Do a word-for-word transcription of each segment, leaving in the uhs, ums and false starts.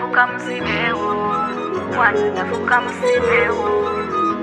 nafuka mzibewo Mwana nafuka mzibewo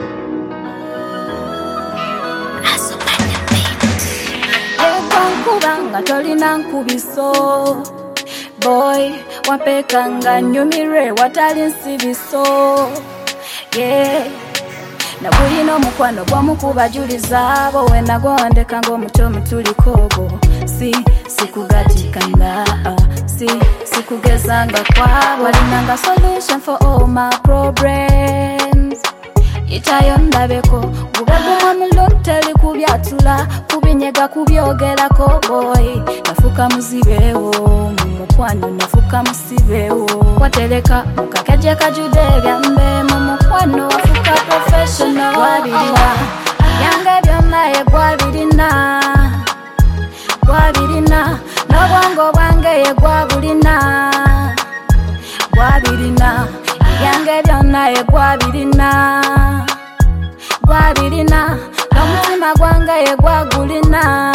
Kubanga tolina nkubiso Boy, wapekanga nyumire watali nsibiso Yeah Na bulina omukwano gwomukubajuliza abo wena gwondeka ng'omuto mutulikogo Si, sikugatikanga Si, sikugezanga kwabo Walinanga solution for all my problems Itayo ndabeko Gubaguma mulunteli kubyatula Kubinyega kubyogerako boy Nafuka muzibewo Mumukwano nafuka musibewo Wateleka mukakeje kajude byambe Mumukwano wafuka professional Gwabirina Yange byonna ye gwabirina Gwabirina Nobwango bwange ye gwabulina Gwabirina Yange byonna ye gwabirina Gwabirina Nomutima gwange ye gwagulina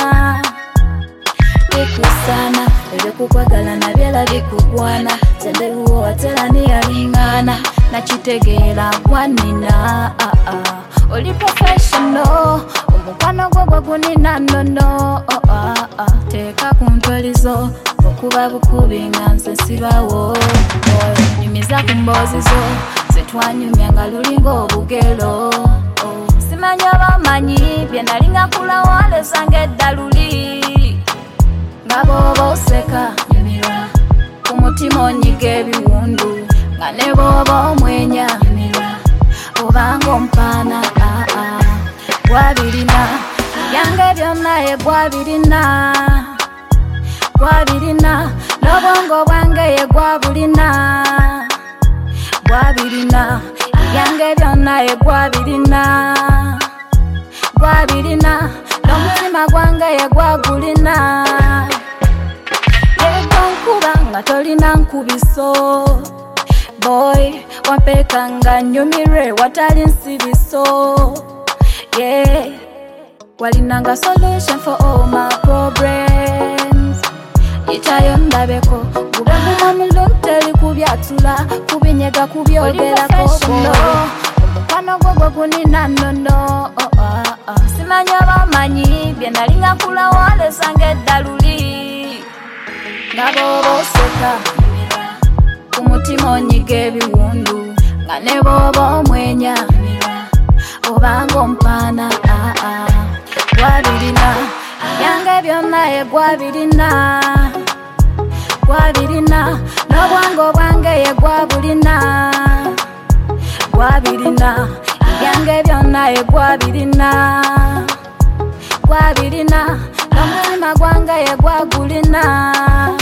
Bikusana Ebikukwagala nabyela bikugwana Zenderuwo watela niyalingana Nakitegeera gwanina ah, ah. Oli professional Omukwano gwo gwagunina nono oh, ah, ah. Teeka ku ntolizo Okuba bukubi nga nze sibawo Nyumiza ku mboozi zo Zetwanyumya nga lulinga obugero Simanyi abamanyi bye nalinga kulawale zange eddaluli Nga booba oseka nyumirwa Ku mutima onyiga ebiwundu Nga ne booba omwenya nyumirwa Obanga ompaana ah, ah. Gwabirina Yange byonna ye gwabirina Gwabirina Nobwongo bwange ye gwabulina Gwabirina Yange byonna ye gwabirina Gwabirina Nomutima gwange ye gwagulina Yego nkuba nga tolina nkubiso Boy, wampekanga nyumire watali nsibiso Yeah Walinanga solution for all my problems Itayo ndabeko Gubaguma mulunteli kubyatula Kubinyega kubyogerako Omukwano gwo gwagunina nono oh, ah, ah. Simanyi abamanyi bye nalinga kulawale zange eddaluli Nga booba oseka Ku mutima onyiga ebiwundu Nga ne booba omwenya Obanga ompaana ah, ah. Gwabirina Yange byonna ye gwabirina Gwabirina Nobwango bwange ye gwabulina Gwabirina Yange byonna ye gwabirina Gwabirina Nomutima gwange ye gwagulina